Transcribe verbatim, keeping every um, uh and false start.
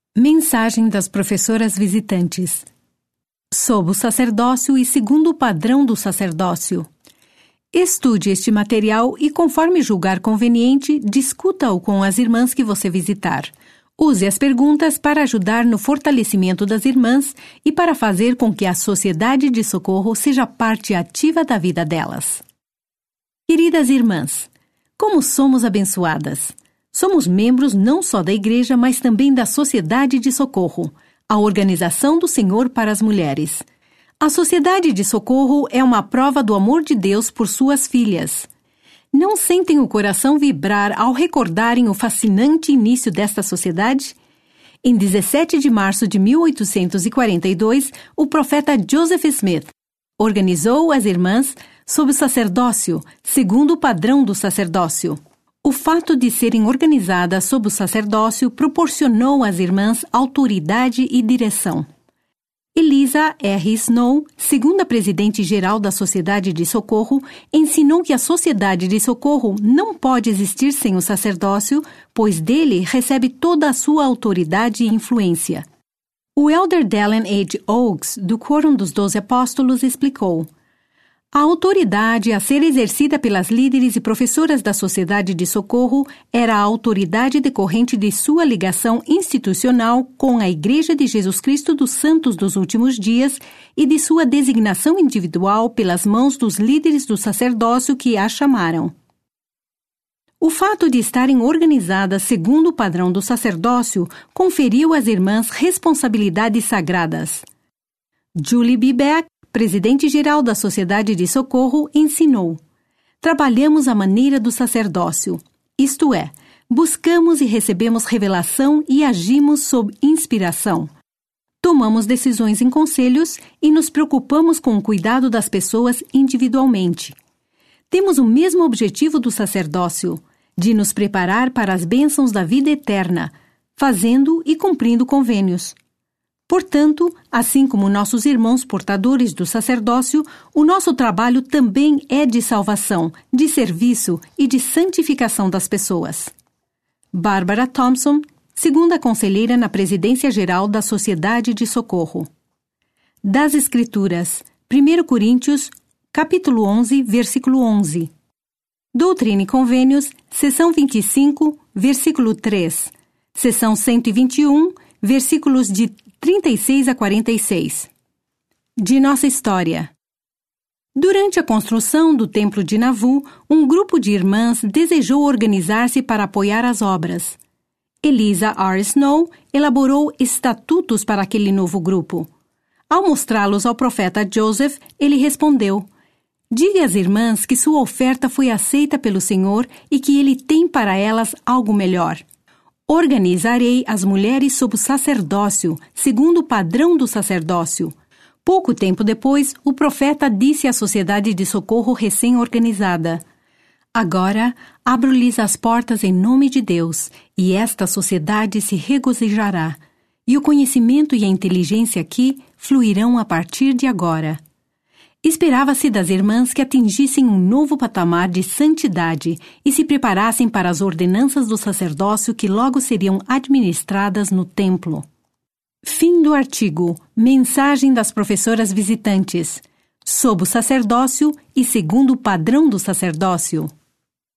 Mensagem das professoras visitantes. Sob o sacerdócio e segundo o padrão do sacerdócio. Estude este material e, conforme julgar conveniente, discuta-o com as irmãs que você visitar. Use as perguntas para ajudar no fortalecimento das irmãs e para fazer com que a Sociedade de Socorro seja parte ativa da vida delas. Queridas irmãs, como somos abençoadas! Somos membros não só da Igreja, mas também da Sociedade de Socorro, a organização do Senhor para as mulheres. A Sociedade de Socorro é uma prova do amor de Deus por suas filhas. Não sentem o coração vibrar ao recordarem o fascinante início desta sociedade? Em dezessete de março de mil oitocentos e quarenta e dois, o profeta Joseph Smith organizou as irmãs sob o sacerdócio, segundo o padrão do sacerdócio. O fato de serem organizadas sob o sacerdócio proporcionou às irmãs autoridade e direção. Eliza R. Snow, segunda presidente-geral da Sociedade de Socorro, ensinou que a Sociedade de Socorro não pode existir sem o sacerdócio, pois dele recebe toda a sua autoridade e influência. O elder Dallin H. Oaks, do Quórum dos Doze Apóstolos, explicou: a autoridade a ser exercida pelas líderes e professoras da Sociedade de Socorro era a autoridade decorrente de sua ligação institucional com a Igreja de Jesus Cristo dos Santos dos Últimos Dias e de sua designação individual pelas mãos dos líderes do sacerdócio que a chamaram. O fato de estarem organizadas segundo o padrão do sacerdócio conferiu às irmãs responsabilidades sagradas. Julie B. Beck, presidente-geral da Sociedade de Socorro, ensinou: trabalhamos à maneira do sacerdócio, isto é, buscamos e recebemos revelação e agimos sob inspiração. Tomamos decisões em conselhos e nos preocupamos com o cuidado das pessoas individualmente. Temos o mesmo objetivo do sacerdócio, de nos preparar para as bênçãos da vida eterna, fazendo e cumprindo convênios. Portanto, assim como nossos irmãos portadores do sacerdócio, o nosso trabalho também é de salvação, de serviço e de santificação das pessoas. Barbara Thompson, segunda conselheira na presidência geral da Sociedade de Socorro. Das Escrituras, primeira Coríntios, capítulo onze, versículo onze. Doutrina e Convênios, seção vinte e cinco, versículo três. Seção cento e vinte e um, versículos de trinta e seis a quarenta e seis. De nossa história. Durante a construção do Templo de Nauvoo, um grupo de irmãs desejou organizar-se para apoiar as obras. Eliza R. Snow elaborou estatutos para aquele novo grupo. Ao mostrá-los ao profeta Joseph, ele respondeu: diga às irmãs que sua oferta foi aceita pelo Senhor e que ele tem para elas algo melhor. Organizarei as mulheres sob o sacerdócio, segundo o padrão do sacerdócio. Pouco tempo depois, o profeta disse à Sociedade de Socorro recém-organizada: agora, abro-lhes as portas em nome de Deus, e esta sociedade se regozijará, e o conhecimento e a inteligência aqui fluirão a partir de agora. Esperava-se das irmãs que atingissem um novo patamar de santidade e se preparassem para as ordenanças do sacerdócio que logo seriam administradas no templo. Fim do artigo. Mensagem das professoras visitantes. Sob o sacerdócio e segundo o padrão do sacerdócio.